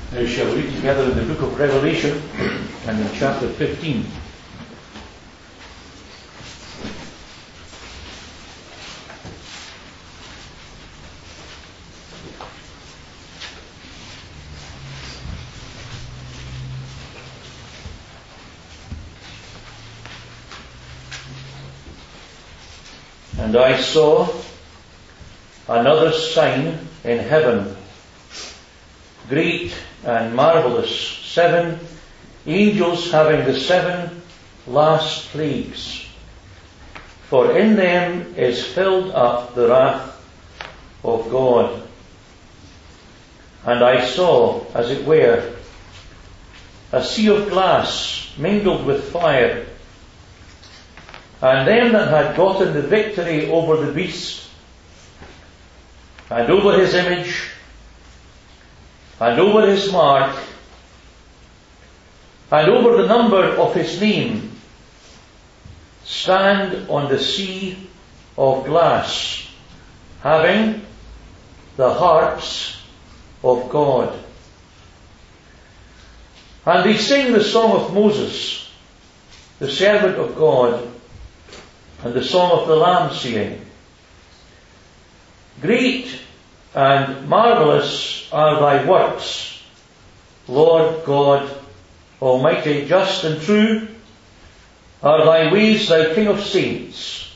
Now shall we read together in the book of Revelation and in chapter 15. And I saw another sign in heaven, great and marvelous, 7 angels having the 7 last plagues. For in them is filled up the wrath of God. And I saw, as it were, a sea of glass mingled with fire, and them that had gotten the victory over the beast, and over his image, and over his mark, and over the number of his name, stand on the sea of glass, having the harps of God. And they sing the song of Moses, the servant of God, and the song of the Lamb, saying, Great and marvelous are thy works, Lord God Almighty. Just and true are thy ways, thou King of saints.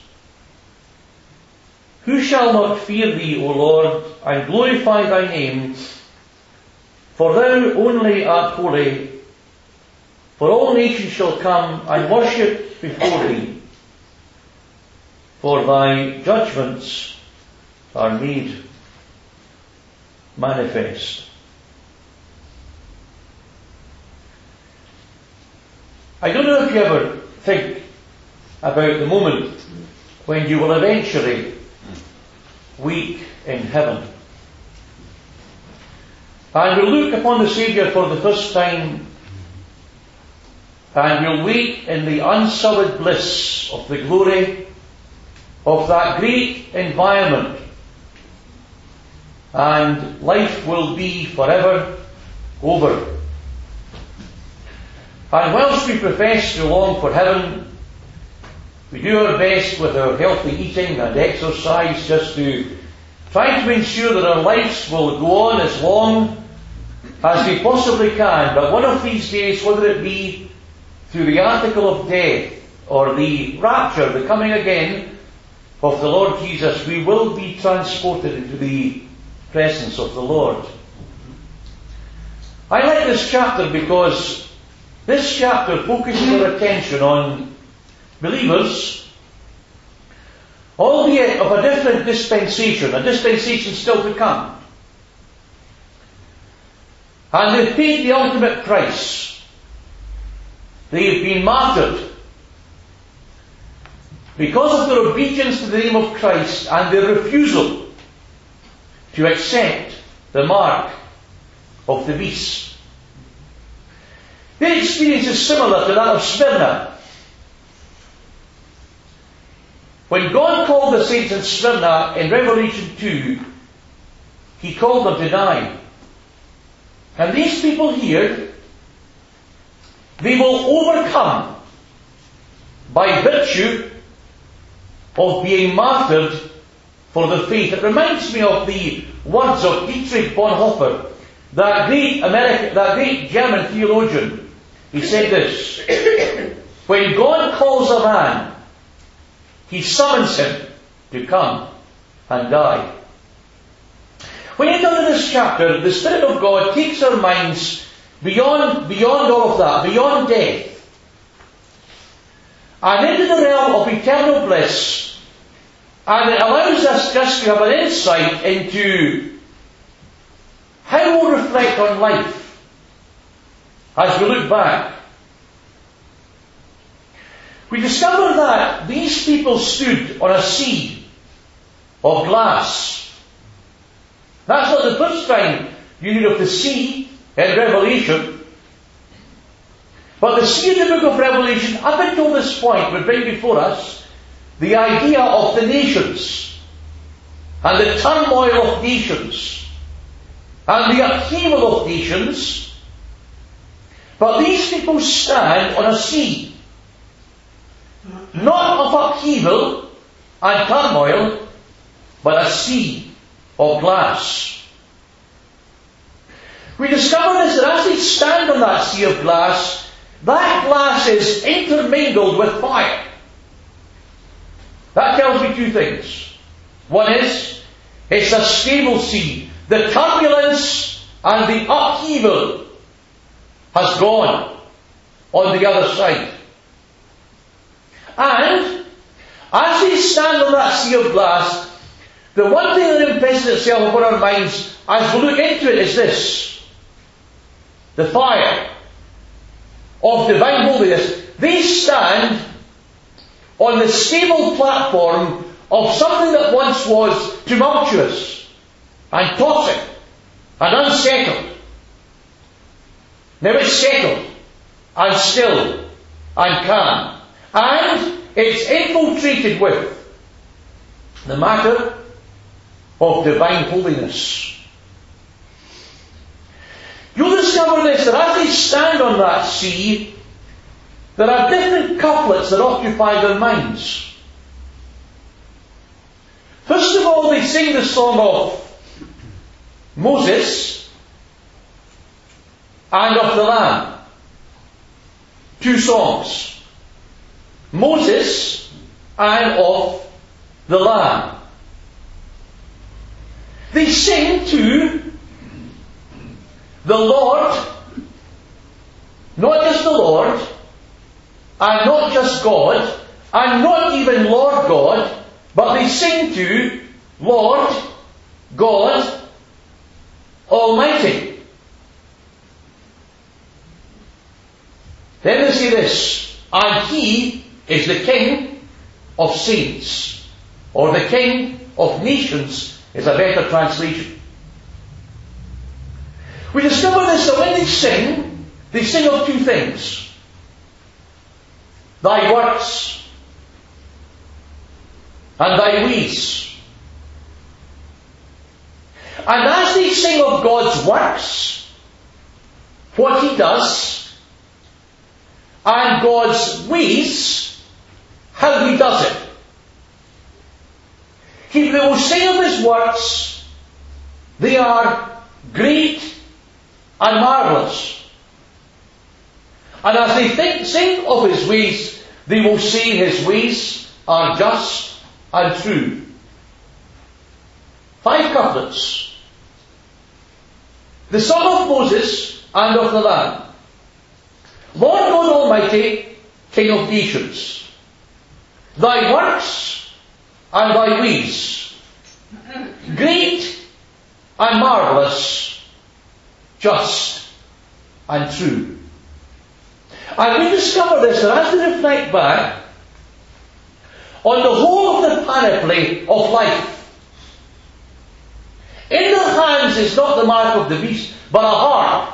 Who shall not fear thee, O Lord, and glorify thy name? For thou only art holy. For all nations shall come and worship before thee. For thy judgments are made manifest. I don't know if you ever think about the moment when you will eventually wake in heaven. And we'll look upon the Saviour for the first time, and we'll wake in the unsullied bliss of the glory of that great environment, and life will be forever over. And whilst we profess to long for heaven, we do our best with our healthy eating and exercise just to try to ensure that our lives will go on as long as we possibly can. But one of these days, whether it be through the article of death or the rapture, the coming again of the Lord Jesus, we will be transported into the presence of the Lord. I like this chapter because this chapter focuses our attention on believers, albeit of a different dispensation, a dispensation still to come. And they've paid the ultimate price. They've been martyred because of their obedience to the name of Christ and their refusal to accept the mark of the beast. Their experience is similar to that of Smyrna. When God called the saints in Smyrna in Revelation 2, He called them to die. And these people here, they will overcome by virtue of being martyred for the faith. It reminds me of the words of Dietrich Bonhoeffer, that great German theologian. He said this: when God calls a man, He summons him to come and die. When you come to this chapter, the Spirit of God takes our minds beyond all of that, beyond death, and into the realm of eternal bliss. And it allows us just to have an insight into how we'll reflect on life as we look back. We discover that these people stood on a sea of glass. That's not the first time you read of the sea in Revelation. But the sea in the book of Revelation, up until this point, would bring before us the idea of the nations and the turmoil of nations and the upheaval of nations, but these people stand on a sea, not of upheaval and turmoil, but a sea of glass. We discover this, that as they stand on that sea of glass, that glass is intermingled with fire. That tells me two things. One is, it's a stable sea. The turbulence and the upheaval has gone on the other side. And, as they stand on that sea of glass, the one thing that impresses itself upon our minds as we look into it is this. The fire of divine holiness. They stand on the stable platform of something that once was tumultuous and tossing and unsettled. Now it's settled and still and calm. And it's infiltrated with the matter of divine holiness. You'll discover this, that as they stand on that sea, there are different couplets that occupy their minds. First of all, they sing the song of Moses and of the Lamb. Two songs. Moses and of the Lamb. They sing to the Lord, not just the Lord, and not just God, and not even Lord God, but they sing to Lord God Almighty. Then they say this, and He is the King of saints, or the King of nations is a better translation. We discover this, that when they sing of two things. Thy works and thy ways. And as they sing of God's works, what He does, and God's ways, how He does it. They will sing of His works. They are great and marvellous. And as they sing of His ways, they will say His ways are just and true. 5 couplets. The song of Moses and of the Lamb. Lord God Almighty, King of nations, Thy works and Thy ways, great and marvellous, just and true. And we discover this, that as we reflect back on the whole of the panoply of life, in their hands is not the mark of the beast, but a harp.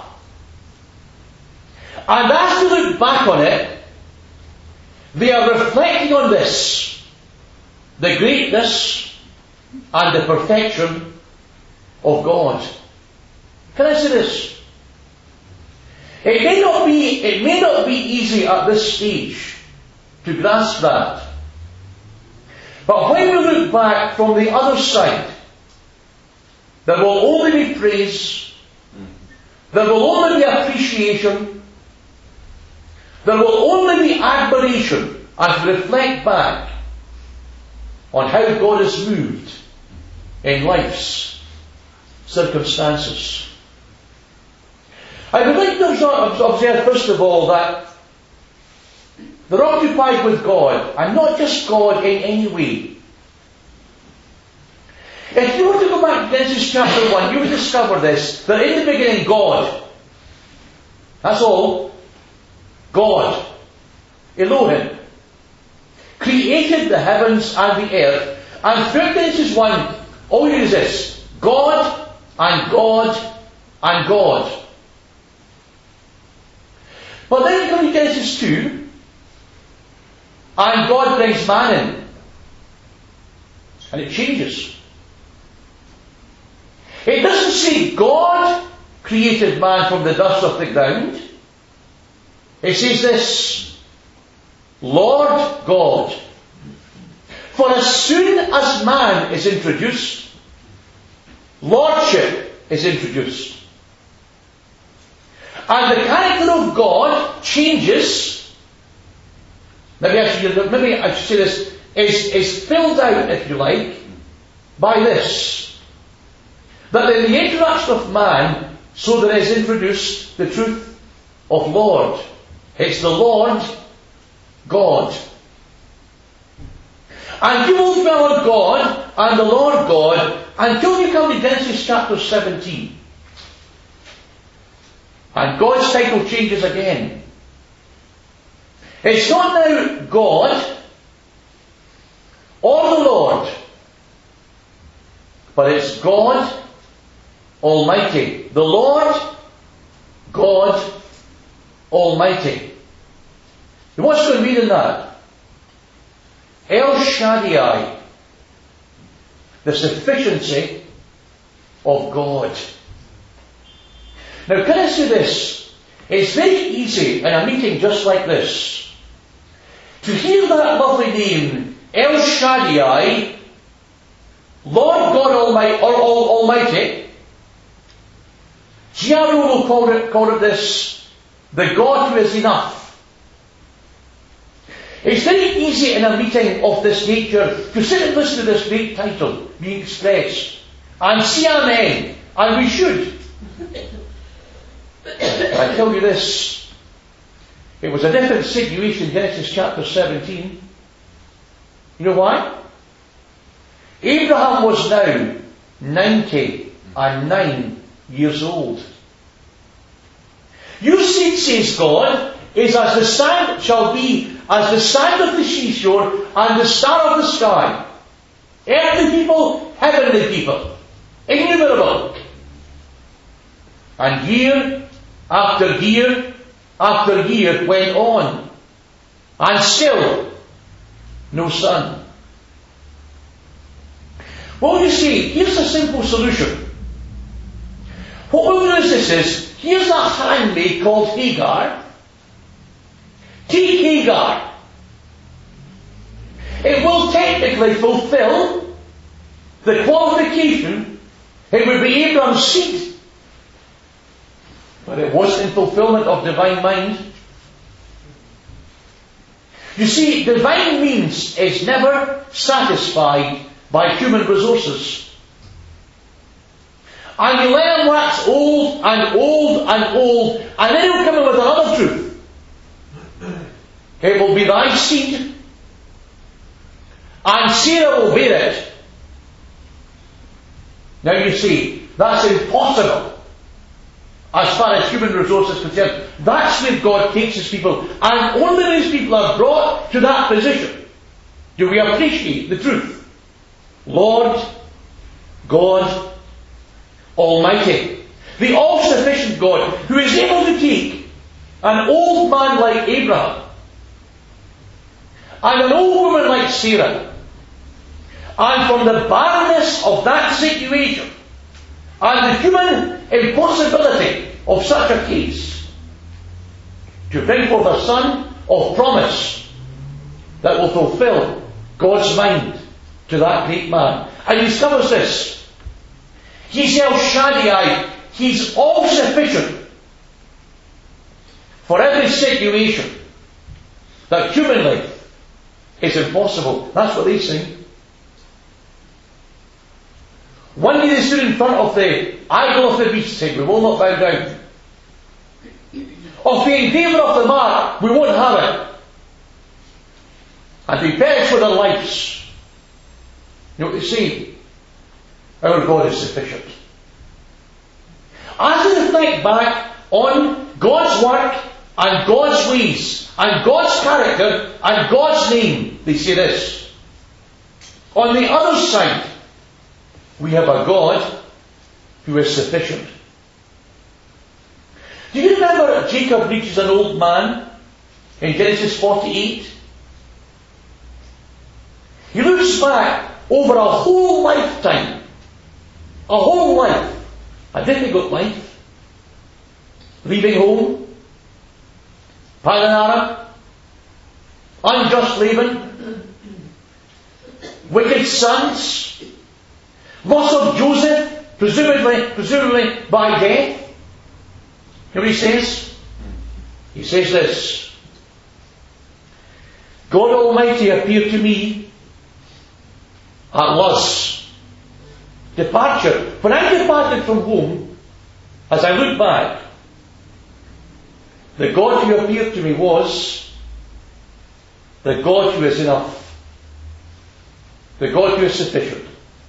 And as we look back on it, they are reflecting on this, the greatness and the perfection of God. Can I say this? It may not be easy at this stage to grasp that. But when we look back from the other side, there will only be praise, there will only be appreciation, there will only be admiration as we reflect back on how God has moved in life's circumstances. I would like to observe first of all that they're occupied with God, and not just God in any way. If you were to go back to Genesis chapter 1, you would discover this, that in the beginning God, that's all, God, Elohim, created the heavens and the earth, and through Genesis 1, all you is this, God and God and God. But then you come to Genesis 2, and God brings man in. And it changes. It doesn't say God created man from the dust of the ground. It says this, Lord God. For as soon as man is introduced, lordship is introduced. And the character of God changes. Maybe I should say this, is filled out, if you like, by this. That in the introduction of man, so there is introduced the truth of Lord. It's the Lord God. And you will dwell on God and the Lord God until you come to Genesis chapter 17. And God's title changes again. It's not now God or the Lord, but it's God Almighty. The Lord God Almighty. What's going to mean in that? El Shaddai, the sufficiency of God. Now, can I say this? It's very easy in a meeting just like this to hear that lovely name, El Shaddai, Lord God Almighty. G.R.O. will call it this, the God who is enough. It's very easy in a meeting of this nature to sit and listen to this great title being expressed and say amen, and we should. I tell you this, it was a different situation in Genesis chapter 17. You know why? Abraham was now 99 years old. Your seed, says God, is as the sand shall be, as the sand of the seashore and the star of the sky. Earthly people, heavenly people, innumerable. And year after year after year went on, and still no son. Well, you see, here's a simple solution. What we'll do is this, here's a handmaid called Hagar. Take Hagar. It will technically fulfill the qualification. It would be Abraham's seed. But it wasn't in fulfillment of divine mind. You see, divine means is never satisfied by human resources. And you let them wax old and old and old, and then he'll come in with another truth. It will be thy seed, and Sarah will bear it. Now you see, that's impossible as far as human resources is concerned. That's where God takes His people, and only His people are brought to that position. Do we appreciate the truth? Lord God Almighty, the all-sufficient God, who is able to take an old man like Abraham and an old woman like Sarah, and from the barrenness of that situation and the human impossibility of such a case, to bring forth a son of promise that will fulfill God's mind to that great man. And he discovers this. He's El Shaddai. He's all sufficient for every situation that humanly is impossible. That's what they sing. One day they stood in front of the idol of the beast, saying, "We will not bow down. Of the engraver of the mark, we won't have it." And they begged for their lives. You know what they say? Our God is sufficient. As they reflect back on God's work and God's ways and God's character and God's name, they say this. On the other side, we have a God who is sufficient. Do you remember Jacob reaches an old man in Genesis 48? He looks back over a whole lifetime, a whole life, a difficult life, leaving home, Padanara, unjust Laban, wicked sons, loss of Joseph, presumably by death. Here he says this, God Almighty appeared to me at Luz. Departure. When I departed from home, as I look back, the God who appeared to me was the God who is enough. The God who is sufficient.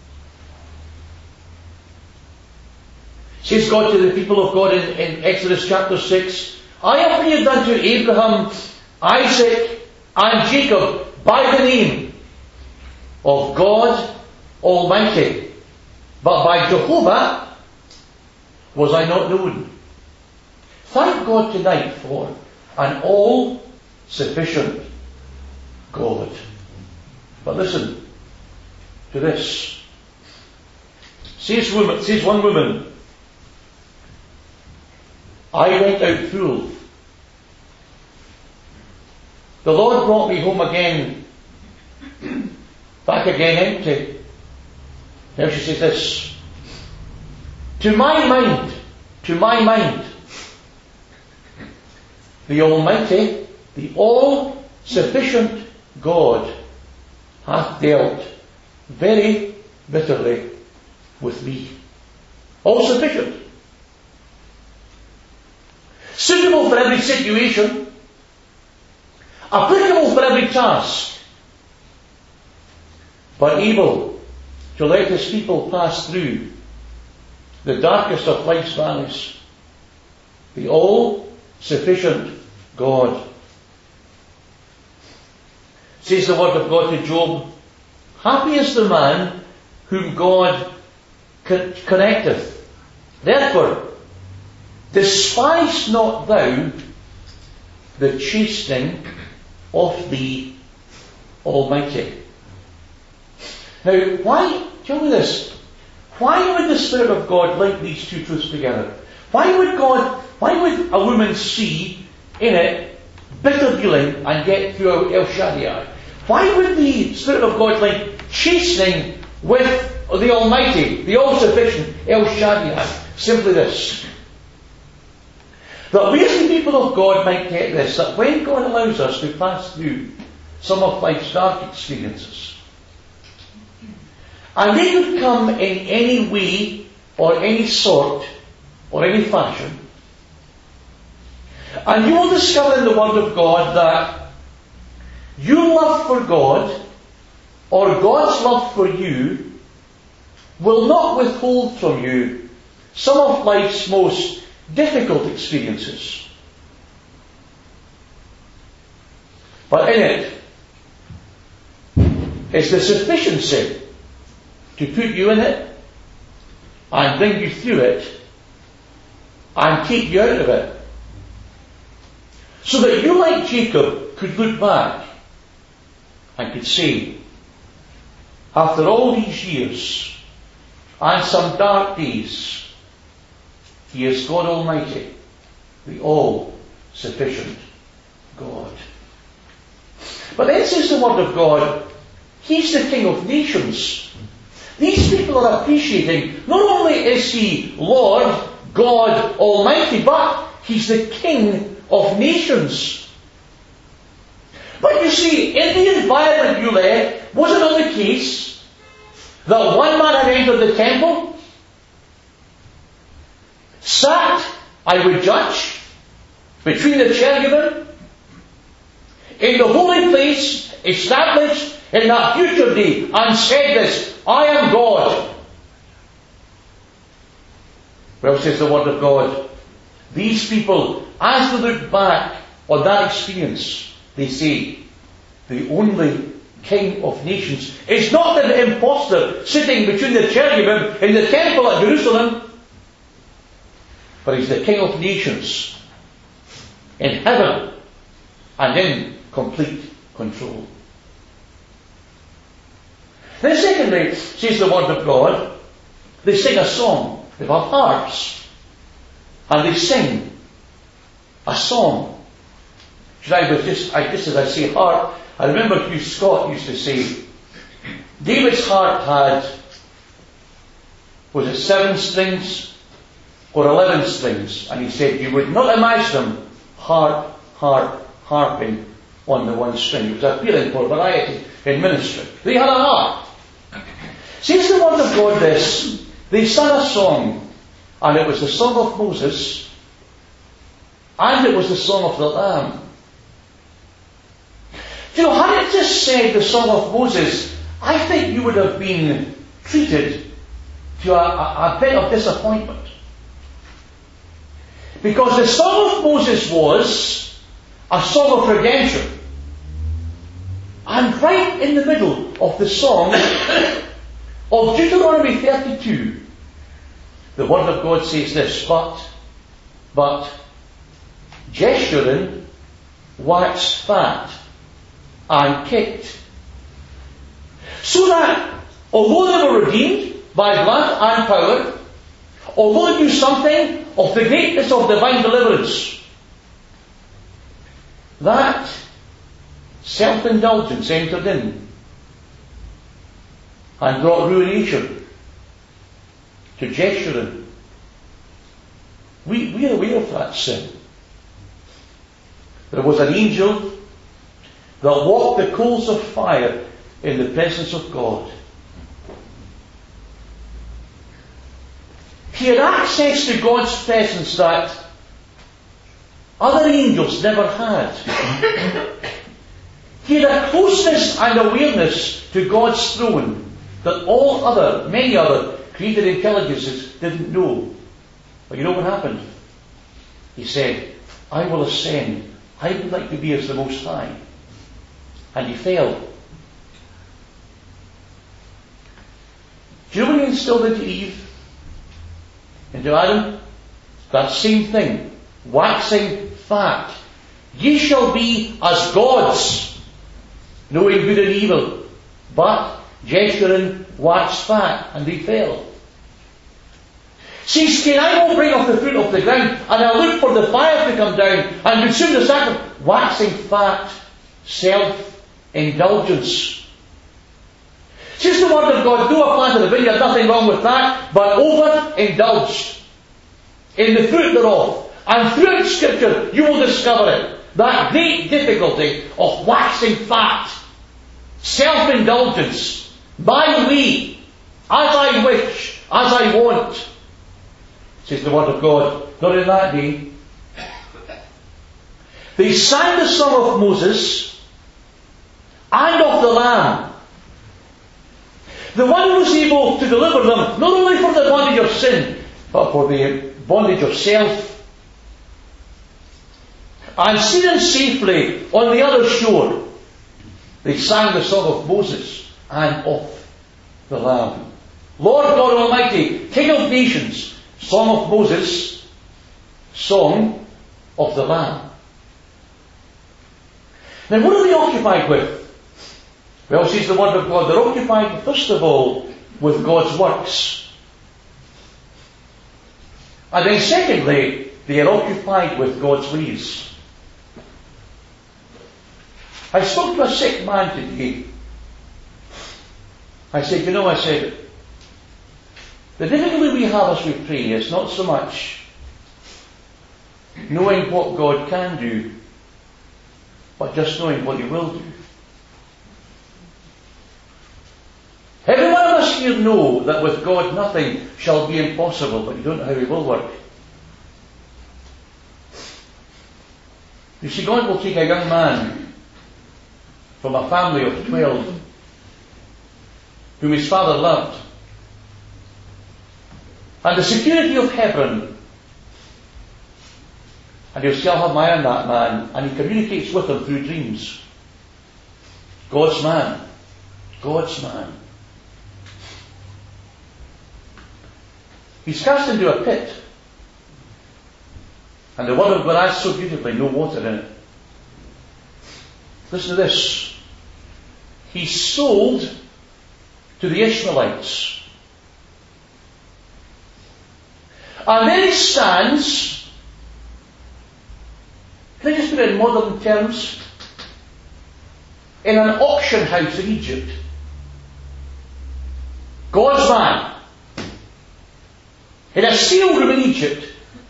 Says God to the people of God in Exodus chapter 6, I appeared unto Abraham, Isaac, and Jacob by the name of God Almighty. But by Jehovah was I not known. Thank God tonight for an all-sufficient God. But listen to this. Says one woman, I went out full. The Lord brought me home again, back again empty. Now she says this, to my mind, the Almighty, the all-sufficient God hath dealt very bitterly with me. All-sufficient. Suitable for every situation. Applicable for every task. But able to let His people pass through the darkest of life's valleys. The all-sufficient God. Says the word of God to Job, happy is the man whom God connecteth. Therefore, despise not thou the chastening of the Almighty. Now, why, tell me this, why would the Spirit of God link these two truths together? Why would a woman see in it bitter dealing and get through El Shaddai? Why would the Spirit of God link chastening with the Almighty, the all-sufficient El Shaddai? Simply this. That we as the people of God might get this, that when God allows us to pass through some of life's dark experiences, and they could come in any way, or any sort, or any fashion, and you will discover in the Word of God that your love for God, or God's love for you, will not withhold from you some of life's most difficult experiences. But in it is the sufficiency to put you in it and bring you through it and take you out of it. So that you, like Jacob, could look back and could say, after all these years and some dark days, He is God Almighty, the all-sufficient God. But then says the Word of God, He's the King of nations. These people are appreciating, not only is He Lord, God Almighty, but He's the King of nations. But you see, in the environment you left, was it not the case that one man had entered the temple, sat, I would judge, between the cherubim, in the holy place, established in that future day, and said this, I am God. Well, says the Word of God, these people, as they look back on that experience, they say, the only King of nations is not an impostor sitting between the cherubim in the temple at Jerusalem, but He's the King of nations in heaven and in complete control. Then secondly, says the Word of God, they sing a song. They have harps. And they sing a song. Just as I say harp, I remember Hugh Scott used to say, David's harp had, was it 7 strings or 11 strings? And he said, you would not imagine them harping on the one string. It was appealing for variety in ministry. They had a harp. Says the word of God this, they sang a song, and it was the song of Moses, and it was the song of the Lamb. You know, had it just said the song of Moses, I think you would have been treated to a bit of disappointment. Because the song of Moses was a song of redemption. And right in the middle of the song of Deuteronomy 32, the Word of God says this, but Jeshurun waxed fat and kicked. So that, although they were redeemed by blood and power, although they knew something of the greatness of divine deliverance, that self-indulgence entered in and brought ruination to Jeshurun. We are aware of that sin. There was an angel that walked the coals of fire in the presence of God. He had access to God's presence that other angels never had. He had a closeness and awareness to God's throne that many other created intelligences didn't know. But you know what happened? He said, I will ascend. I would like to be as the Most High. And he fell. Do you know when he instilled into Eve? Into Adam? That same thing. Waxing fat. Ye shall be as gods, knowing good and evil. But Jeshurun waxed fat, and they fell. See, Cain, I will bring off the fruit of the ground, and I'll look for the fire to come down, and consume the sacrifice. Waxing fat, self-indulgence. Says the Word of God, Noah planted a vineyard, nothing wrong with that, but overindulged in the fruit thereof. And throughout Scripture, you will discover it. That great difficulty of waxing fat, self-indulgence, my way, as I wish, as I want, says the Word of God. Not in that day. They sang the song of Moses and of the Lamb. The one who was able to deliver them, not only for the bondage of sin, but for the bondage of self. And see them safely on the other shore. They sang the song of Moses and of the Lamb. Lord God Almighty, King of nations, song of Moses, song of the Lamb. Now what are they occupied with? Well, says the Word of God, they're occupied first of all with God's works. And then secondly, they are occupied with God's ways. I spoke to a sick man today. I said, the difficulty we have as we pray is not so much knowing what God can do, but just knowing what He will do. Every one of us here know that with God nothing shall be impossible, but you don't know how He will work. You see, God will take a young man from a family of 12 whom his father loved, and the security of Hebron, and He'll still have my eye on that man, and He communicates with him through dreams. God's man. God's man. He's cast into a pit, and the Word of God adds so beautifully, no water in it. Listen to this. He's sold to the Ishmaelites. And there he stands. Can I just put it in modern terms? In an auction house in Egypt. God's man. In a sale room in Egypt.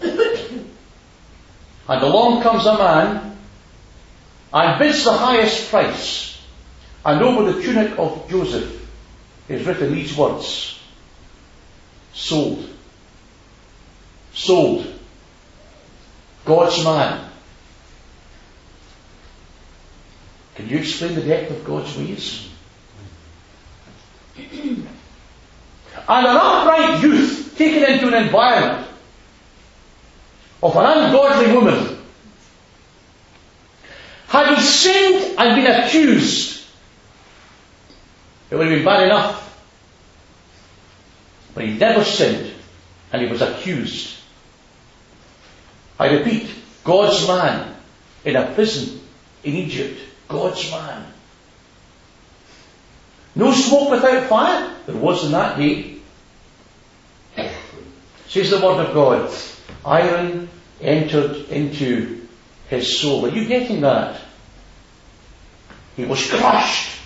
And along comes a man and bids the highest price. And over the tunic of Joseph is written these words: sold. Sold. God's man. Can you explain the depth of God's ways? And an upright youth taken into an environment of an ungodly woman, had he sinned and been accused, it would have been bad enough. But he never sinned and he was accused. I repeat, God's man in a prison in Egypt. God's man. No smoke without fire. There was in that day. Says the word of God. Iron entered into his soul. Are you getting that? He was crushed.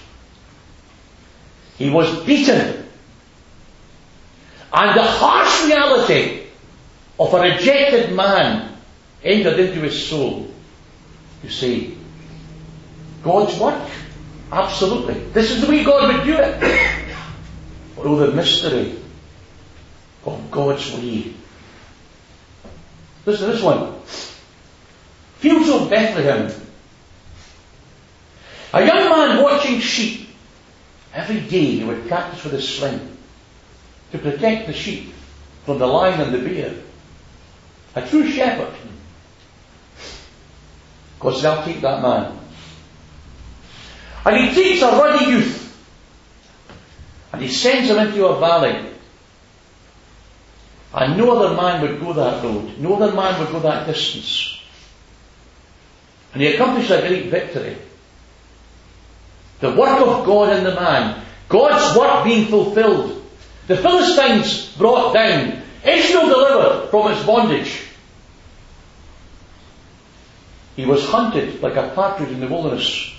He was beaten. And the harsh reality of a rejected man entered into his soul. You see, God's work? Absolutely. This is the way God would do it. But oh, the mystery of God's way. Listen to this one. Fields of Bethlehem. A young man watching sheep. Every day he would practice with his sling to protect the sheep from the lion and the bear. A true shepherd. God said, I'll take that man. And he takes a ruddy youth and he sends him into a valley. And no other man would go that road. No other man would go that distance. And he accomplished a great victory. The work of God in the man. God's work being fulfilled. The Philistines brought down. Israel delivered from its bondage. He was hunted like a partridge in the wilderness.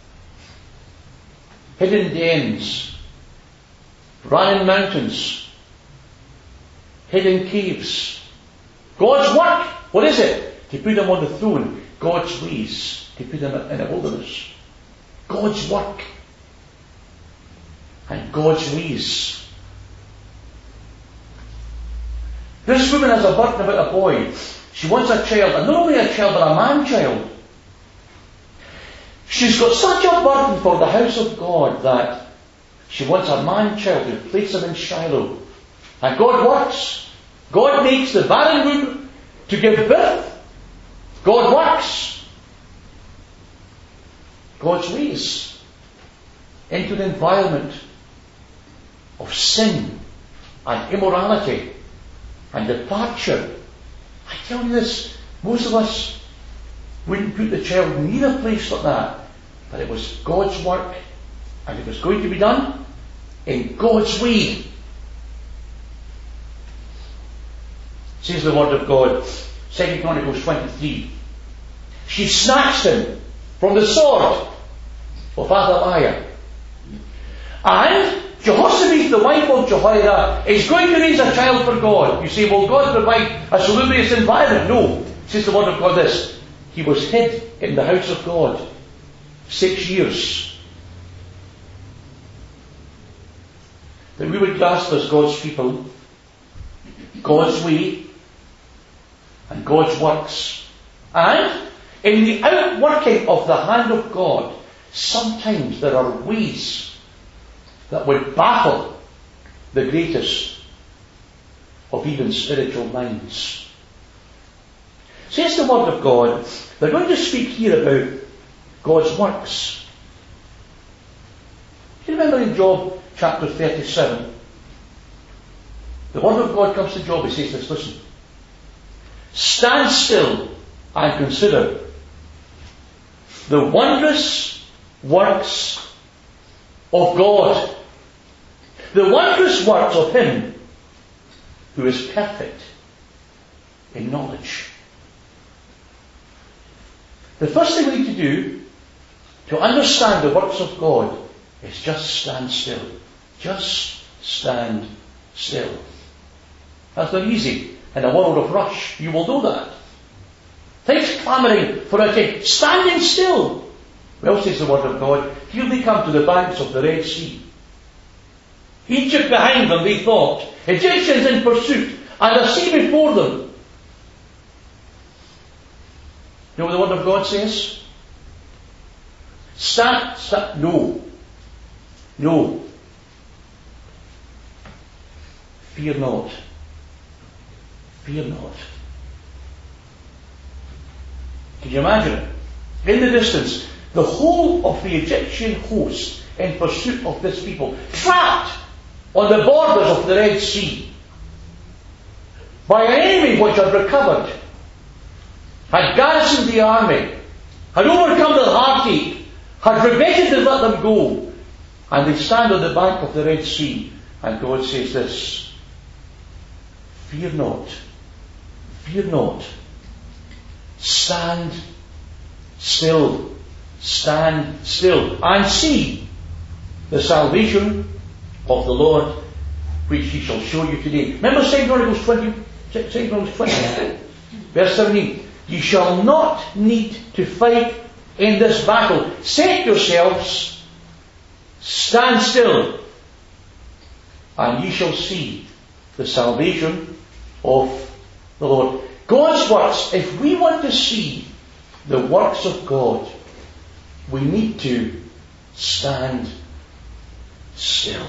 Hidden dens. Ran in mountains. Hidden caves. God's work. What is it? To put him on the throne. God's ways. To put him in a wilderness. God's work. And God's ways. This woman has a burden about a boy. She wants a child. And not only a child, but a man-child. She's got such a burden for the house of God that she wants a man-child to place him in Shiloh. And God works. God makes the barren womb to give birth. God works. God's ways into the environment of sin and immorality and departure. I tell you this, most of us wouldn't put the child in either place like that. But it was God's work and it was going to be done in God's way. Says the word of God, 2 Chronicles 23. She snatched him from the sword of Athaliah. And Jehoshaphat, the wife of Jehoiada, is going to raise a child for God. You say, will God provide a salubrious environment? No. Says the word of God this. He was hid in the house of God 6 years. That we would grasp as God's people, God's way, and God's works. And in the outworking of the hand of God, sometimes there are ways that would baffle the greatest of even spiritual minds. Says the word of God, they're going to speak here about God's works. Do you remember in Job chapter 37? The word of God comes to Job, he says this, listen. Stand still and consider the wondrous works of God. The wondrous works of Him who is perfect in knowledge. The first thing we need to do to understand the works of God is just stand still. Just stand still. That's not easy. In a world of rush, you will know that. Things clamouring for attention. Standing still. Well, says the Word of God, here they come to the banks of the Red Sea. Egypt behind them, they thought. Egyptians in pursuit. And the sea before them. You know what the Word of God says? Stand. No. Fear not. Fear not. Can you imagine it? In the distance, the whole of the Egyptian host in pursuit of this people, trapped on the borders of the Red Sea by an enemy which had recovered, had garrisoned the army, had overcome the heartache, had regretted to let them go, and they stand on the bank of the Red Sea, and God says this: fear not, stand still, and see the salvation of the Lord, which He shall show you today. Remember 2 Chronicles 20, verse 17. You shall not need to fight in this battle. Set yourselves, stand still, and ye shall see the salvation of the Lord. God's works, if we want to see the works of God, we need to stand still.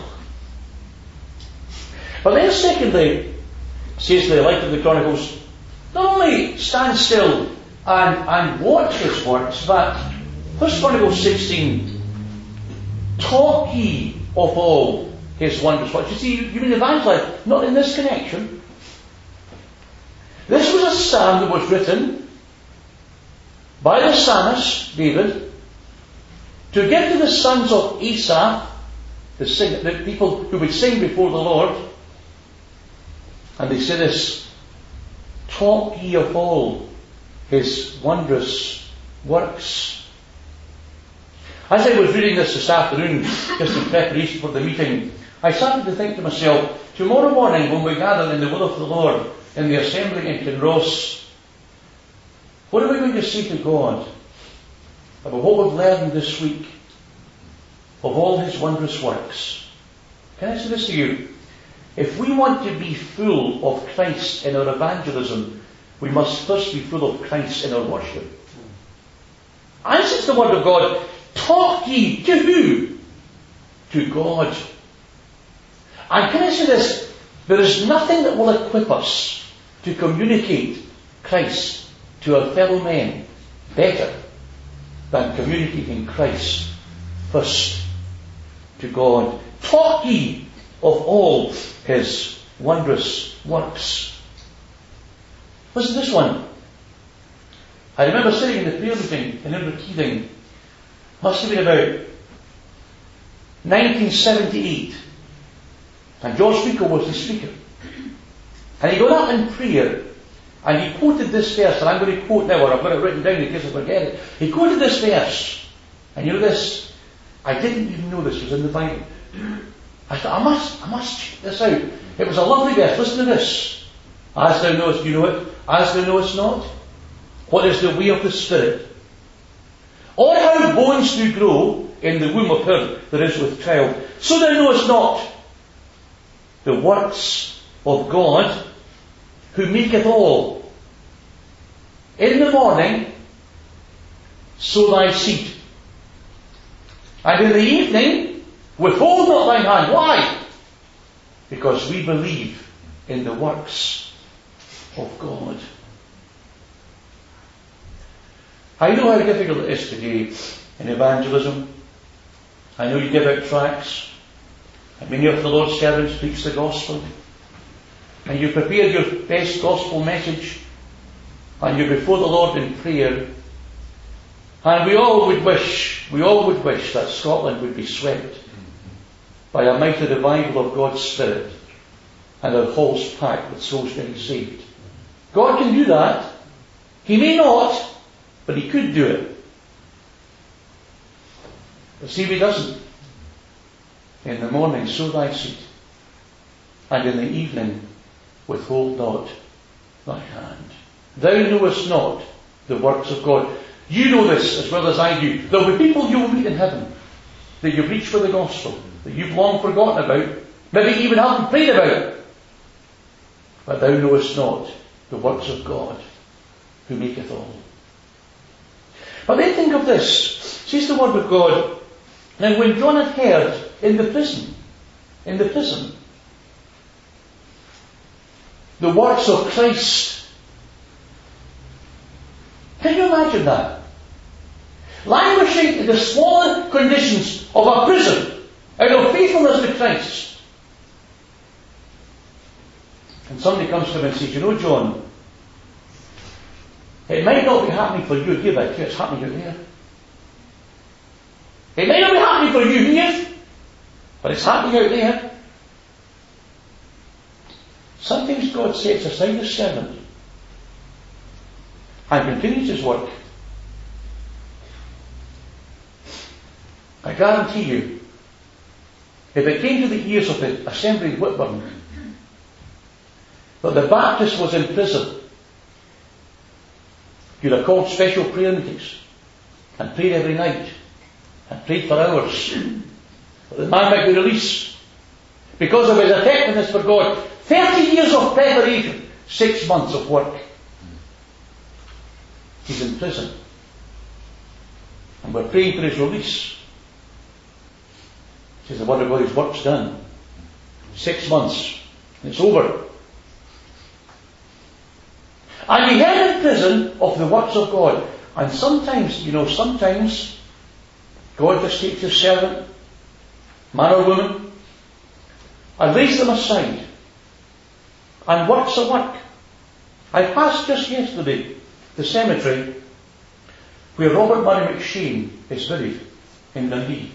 But then secondly, says the Light of the Chronicles, not only stand still and watch His works, but 1 Chronicles 16, talk ye of all His wondrous works. You see, you mean evangelize, not in this connection. This was a psalm that was written by the psalmist, David, to give to the sons of Asaph, the people who would sing before the Lord. And they say this: talk ye of all His wondrous works. As I was reading this afternoon, just in preparation for the meeting, I started to think to myself, tomorrow morning when we gather in the will of the Lord in the assembly in Kinross, what are we going to say to God about what we've learned this week of all His wondrous works? Can I say this to you? If we want to be full of Christ in our evangelism, we must first be full of Christ in our worship. And since the Word of God, talk ye to who? To God. And can I say this? There is nothing that will equip us to communicate Christ to our fellow men better than communicating Christ first to God. Talk ye of all His wondrous works. Listen to this one. I remember sitting in the prayer meeting in Inverkeithing, must have been about 1978, and George Rico was the speaker. And he got up in prayer, and he quoted this verse, and I'm going to quote now, or I've got it written down in case I forget it. He quoted this verse, and you know this, I didn't even know this was in the Bible. I thought, I must check this out. It was a lovely verse. Listen to this. As thou knowest, you know it. As thou knowest not, what is the way of the Spirit? Or how bones do grow in the womb of her that is with child. So thou knowest not the works of God, who maketh all. In the morning, sow thy seed. And in the evening, withhold not thine hand. Why? Because we believe in the works of God. I know how difficult it is today in evangelism. I know you give out tracts, and many of the Lord's servants preach the gospel, and you prepare your best gospel message, and you're before the Lord in prayer, and we all would wish that Scotland would be swept by a mighty revival of God's Spirit, and our halls packed with souls being saved. God can do that. He may not, but He could do it. But see if He doesn't. In the morning sow thy seed, and in the evening withhold not thy hand. Thou knowest not the works of God. You know this as well as I do. There will be people you will meet in heaven that you've reached for the gospel, that you've long forgotten about, maybe even haven't prayed about. But thou knowest not the works of God, who maketh all. But then think of this. Says the word of God. Now when John had heard in the prison, the works of Christ. Can you imagine that? Languishing in the smaller conditions of a prison, out of faithfulness to Christ. And somebody comes to him and says, you know, John, it might not be happening for you here, but it's happening out there. It might not be happening for you here, but it's happening out there. Sometimes God sets aside His servant and continues His work. I guarantee you, if it came to the ears of the assembly in Whitburn that the Baptist was in prison, you'd have called special prayer meetings and prayed every night and prayed for hours that the man might be released because of his effectiveness for God. 30 years of preparation, 6 months of work. He's in prison. And we're praying for his release. Says the word of God, his work's done. 6 months. And it's over. And he heard in prison of the works of God. And sometimes, sometimes God just takes His servant, man or woman, and lays them aside and works a work. I passed just yesterday the cemetery where Robert Murray McShane is buried in Dundee.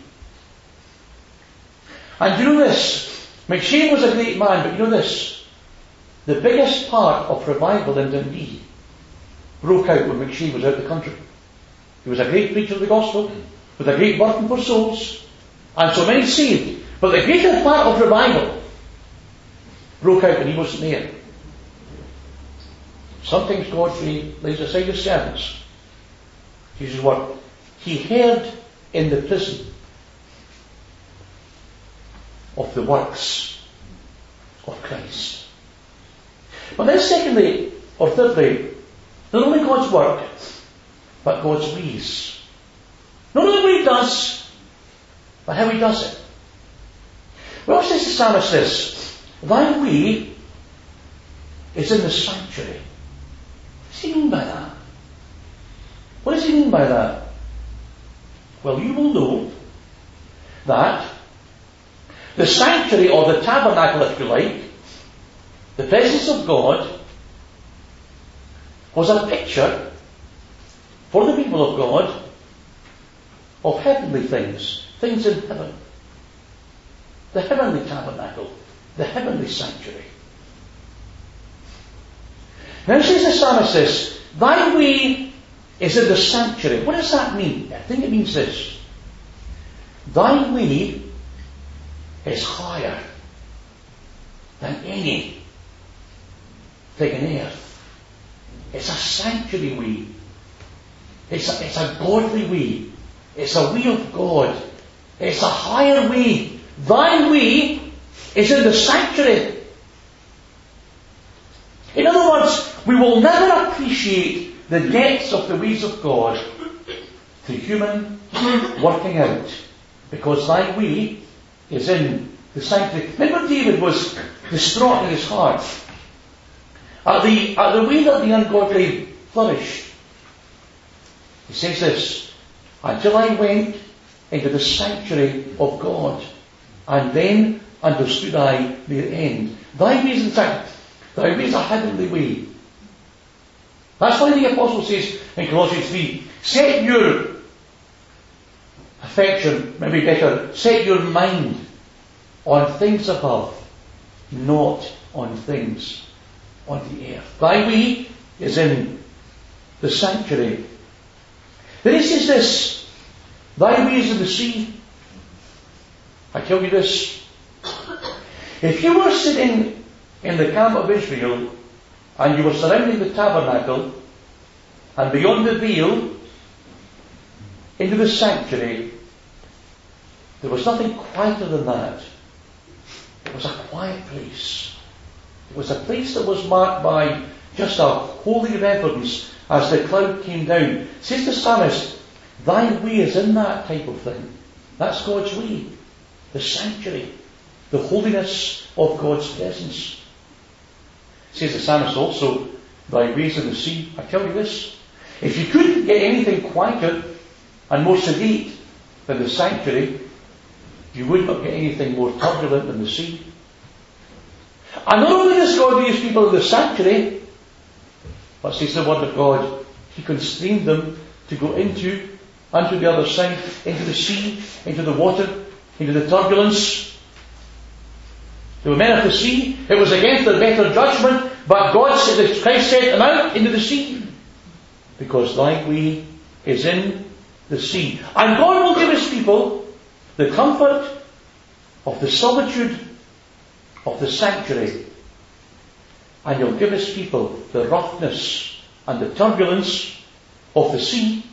And you know this, McShane was a great man, but you know this, the biggest part of revival in Dundee broke out when McShane was out of the country. He was a great preacher of the gospel, with a great burden for souls, and so many saved. But the greatest part of revival broke out when he wasn't there. Sometimes God lays aside His servants. Jesus' word. He heard in the prison of the works of Christ. But then secondly, or thirdly, not only God's work, but God's ways. Not only what He does, but how He does it. Well, says the psalmist this, thy way is in the sanctuary. What does he mean by that? What does he mean by that? Well, you will know that the sanctuary, or the tabernacle if you like, the presence of God, was a picture for the people of God of heavenly things, things in heaven. The heavenly tabernacle, the heavenly sanctuary. Now says the psalmist this, thy way is in the sanctuary. What does that mean? I think it means this. Thy way is higher than anything in earth. It's a sanctuary way. It's a godly way. It's a way of God. It's a higher way. Thy way is in the sanctuary. In other words, we will never appreciate the depths of the ways of God through human working out, because thy way is in the sanctuary. Remember, David was distraught in his heart at the way that the ungodly flourished. He says this, until I went into the sanctuary of God, and then understood I their end. Thy way is in sanctuary. Thy way is a heavenly way. That's why the Apostle says in Colossians 3, set your affection, maybe better, set your mind on things above, not on things on the earth. Thy way is in the sanctuary. Then he says this, thy way is in the sea. I tell you this, if you were sitting in the camp of Israel and you were surrounding the tabernacle and beyond the veil into the sanctuary, there was nothing quieter than that. It was a quiet place. It was a place that was marked by just a holy reverence as the cloud came down. Says the psalmist, thy way is in that type of thing. That's God's way. The sanctuary. The holiness of God's presence. Says the psalmist also, thy ways in the sea. I tell you this, if you couldn't get anything quieter and more sedate than the sanctuary, you would not get anything more turbulent than the sea. And not only does God use people in the sanctuary, but says the word of God, He constrained them to go into the other side, into the sea, into the water, into the turbulence. They were men of the sea. It was against their better judgment, but Christ sent them out into the sea. Because thy way is in the sea. And God will give His people the comfort of the solitude of the sanctuary. And He'll give His people the roughness and the turbulence of the sea.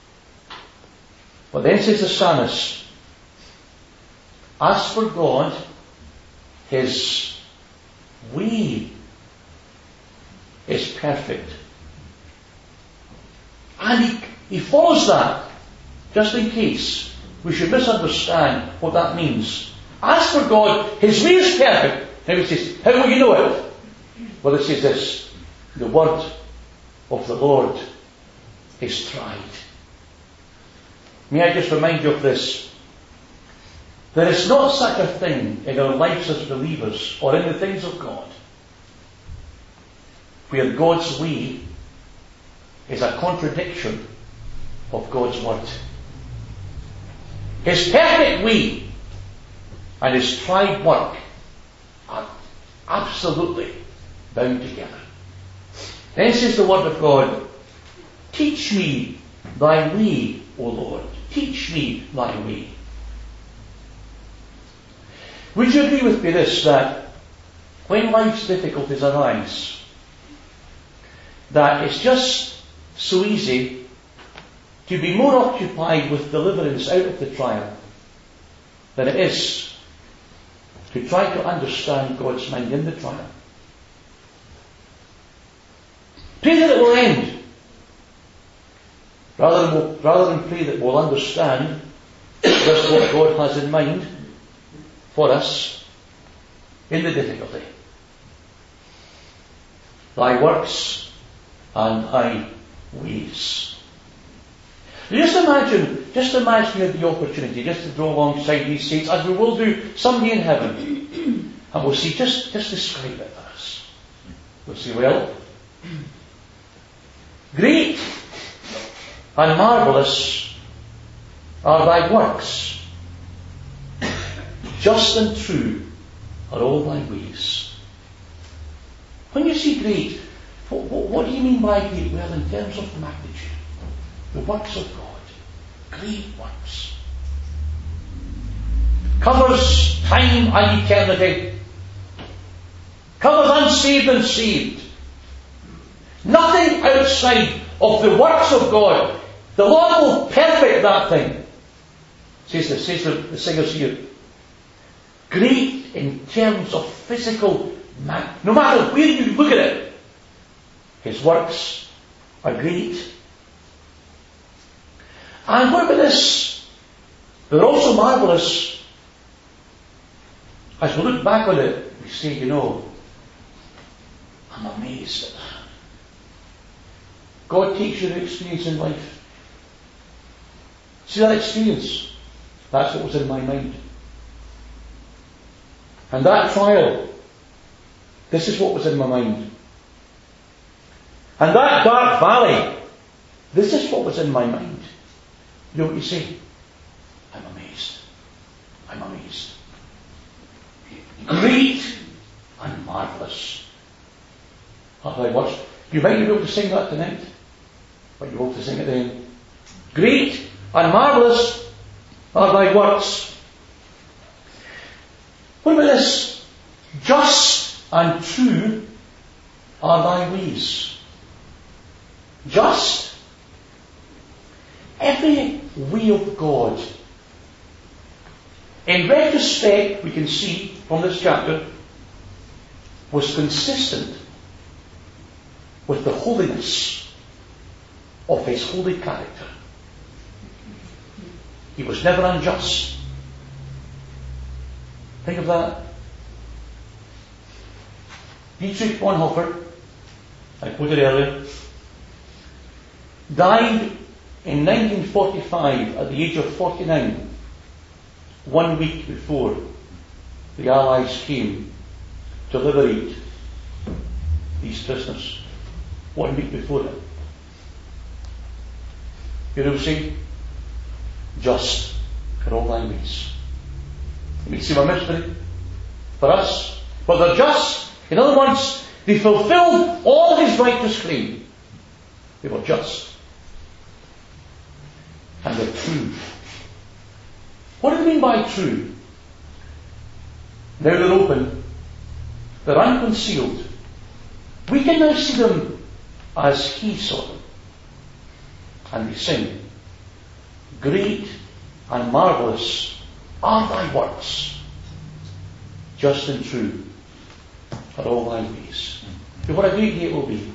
But then says the psalmist, as for God, His way is perfect. And he follows that, just in case we should misunderstand what that means. As for God, His way is perfect. Now he says, how will you know it? Well, it says this, the word of the Lord is tried. May I just remind you of this? There is not such a thing in our lives as believers or in the things of God where God's way is a contradiction of God's word. His perfect way and His tried work are absolutely bound together. Then says the word of God, teach me thy way, O Lord. Teach me thy way. Would you agree with me this, that when life's difficulties arise, that it's just so easy to be more occupied with deliverance out of the trial than it is to try to understand God's mind in the trial? Pray that it will end, rather than pray that we'll understand just what God has in mind for us in the difficulty. Thy works and thy ways. Just imagine you had the opportunity just to draw alongside these saints, as we will do someday in heaven. And we'll see, just describe it for us. We'll see, well, great and marvellous are thy works. Just and true are all thy ways. When you see great, what do you mean by great? Well, in terms of magnitude, the works of God, great works. Covers time and eternity. Covers unsaved and saved. Nothing outside of the works of God. The Lord will perfect that thing. Says the singers here. Great in terms of physical man. No matter where you look at it, His works are great. And what about this? They're also marvellous. As we look back on it, we say, I'm amazed at that. God takes you to experience in life. See that experience? That's what was in my mind. And that trial, this is what was in my mind. And that dark valley, this is what was in my mind. You know what you say? I'm amazed. I'm amazed. Great and marvellous are thy works. You might be able to sing that tonight, but you will to sing it then. Great and marvellous are thy works. What about this? Just and true are thy ways. Just. Every way of God. In retrospect, we can see from this chapter, was consistent with the holiness of his holy character. He was never unjust. Think of that. Dietrich Bonhoeffer, I quoted earlier, died in 1945 at the age of 49, 1 week before the Allies came to liberate these prisoners. 1 week before it. You know, see? Just for all thy ways. You may seem a mystery for us, but they're just. In other words, they fulfilled all his righteous claim. They were just. And they're true. What do they mean by true? Now they're open. They're unconcealed. We can now see them as he saw them. And they sing, great and marvellous are thy works, just and true are all thy ways. And what a great day it will be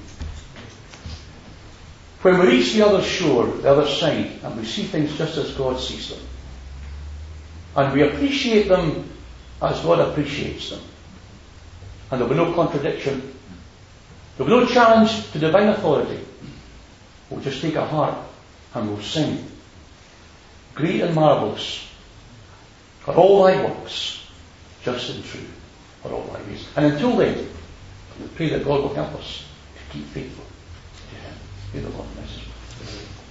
when we reach the other shore, the other side, and we see things just as God sees them. And we appreciate them as God appreciates them. And there will be no contradiction. There will be no challenge to divine authority. We'll just take a harp and we'll sing. Great and marvellous are all thy works, just and true are all thy ways. And until then, we pray that God will help us to keep faithful to him. May the Lord bless us.